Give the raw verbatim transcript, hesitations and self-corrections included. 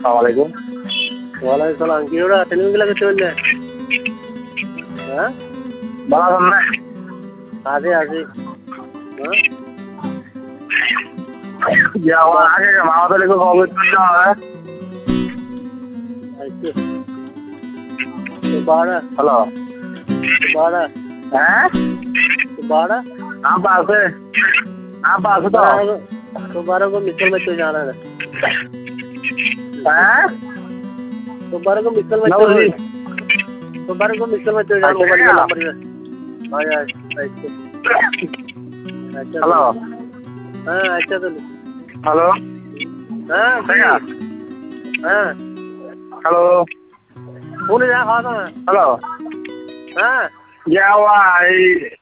আসসালামাইকুম। ওয়ালাইকুম সালাম। কি ওরা টেলিভিশন লাগে চললে? হ্যাঁ ভালো আছেন না? আছি আছি। হ্যাঁ যে আমার আগে মামাতো লিখে খবর তুলতে হবে। আচ্ছা तो बारह হ্যালো तो बारह হ্যাঁ तो बारह আম আছে আম আছে তো बारह को तो बारह को मिसल में चल जाना है। হ্যাঁ तो बारह को मिसल में ना चल जी तो बारह को मिसल में चल जाना अच्छा, मोबाइल क्या? का नंबर है। हाँ यार अच्छा अच्छा হ্যালো हाँ अच्छा तो হ্যালো हाँ দেখা हाँ হ্যালো फोन जा खाओ तो হ্যালো हाँ যে এই